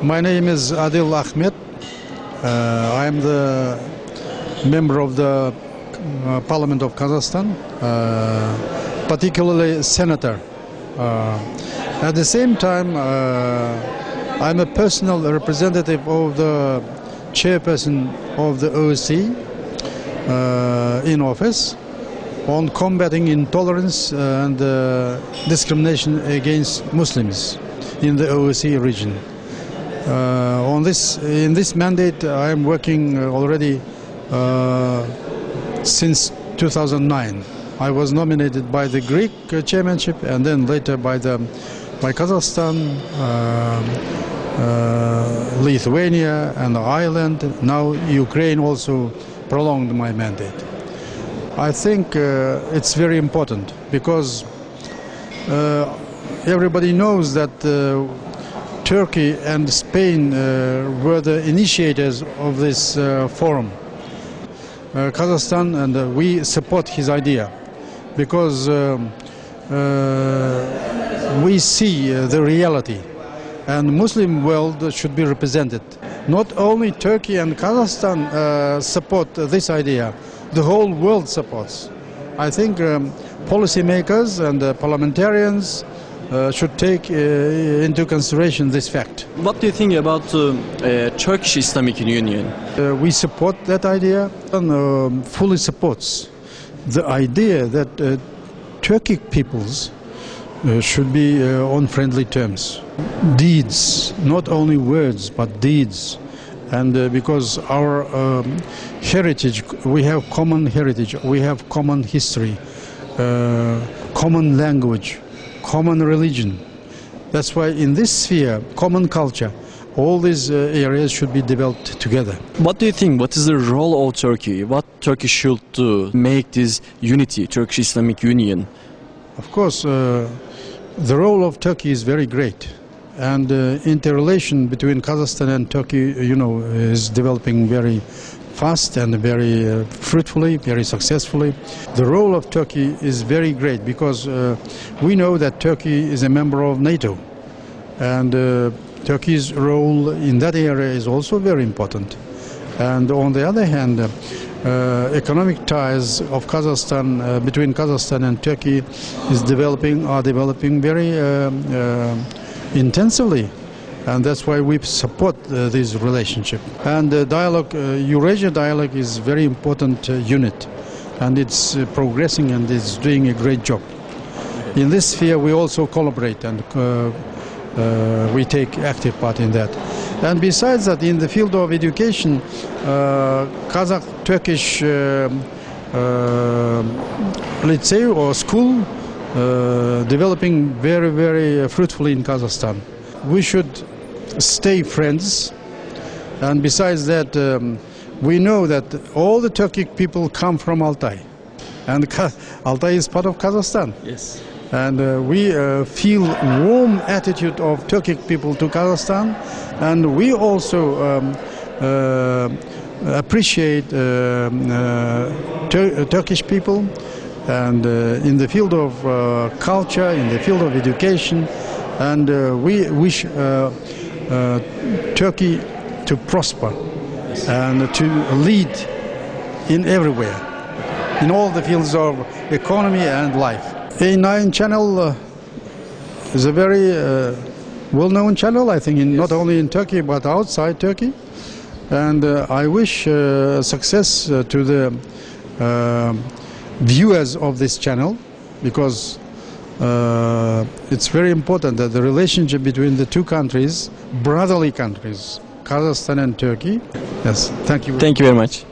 My name is Adil Ahmet. I am the member of the Parliament of Kazakhstan, particularly senator. At the same time, I'm a personal representative of the chairperson of the OSCE in office on combating intolerance and discrimination against Muslims in the OSCE region. In this mandate, I am working already since 2009. I was nominated by the Greek chairmanship and then later by Kazakhstan, Lithuania and Ireland. Now Ukraine also prolonged my mandate. I think it's very important because everybody knows that Turkey and Spain were the initiators of this forum. Kazakhstan and we support his idea because we see the reality, and Muslim world should be represented. Not only Turkey and Kazakhstan support this idea, the whole world supports. I think policymakers and parliamentarians should take into consideration this fact. What do you think about Turkish Islamic Union? We support that idea and fully supports the idea that Turkic peoples should be on friendly terms. Deeds, not only words, but deeds. And because our heritage, we have common heritage, we have common history, common language, common religion. That's why in this sphere, common culture, all these areas should be developed together. What do you think? What is the role of Turkey? What Turkey should do to make this unity, Turkish Islamic Union? Of course, the role of Turkey is very great. And interrelation between Kazakhstan and Turkey, is developing very fast and very fruitfully, very successfully. The role of Turkey is very great because we know that Turkey is a member of NATO. And Turkey's role in that area is also very important. And on the other hand, economic ties of Kazakhstan, between Kazakhstan and Turkey are developing very intensively, and that's why we support this relationship. And the dialogue, Eurasia dialogue, is a very important unit, and it's progressing and it's doing a great job. In this sphere, we also collaborate and we take active part in that. And besides that, in the field of education, Kazakh-Turkish lycée or school developing very, very fruitfully in Kazakhstan. We should stay friends, and besides that, we know that all the Turkic people come from Altai, and Altai is part of Kazakhstan. Yes. And we feel warm attitude of Turkic people to Kazakhstan, and we also appreciate Turkish people. And in the field of culture, in the field of education, and we wish Turkey to prosper and to lead in everywhere, in all the fields of economy and life. A9 channel is a very well-known channel, I think, not only in Turkey but outside Turkey. And I wish success to the viewers of this channel, because it's very important that the relationship between the two countries, brotherly countries, Kazakhstan and Turkey. Yes, thank you. Thank you very much.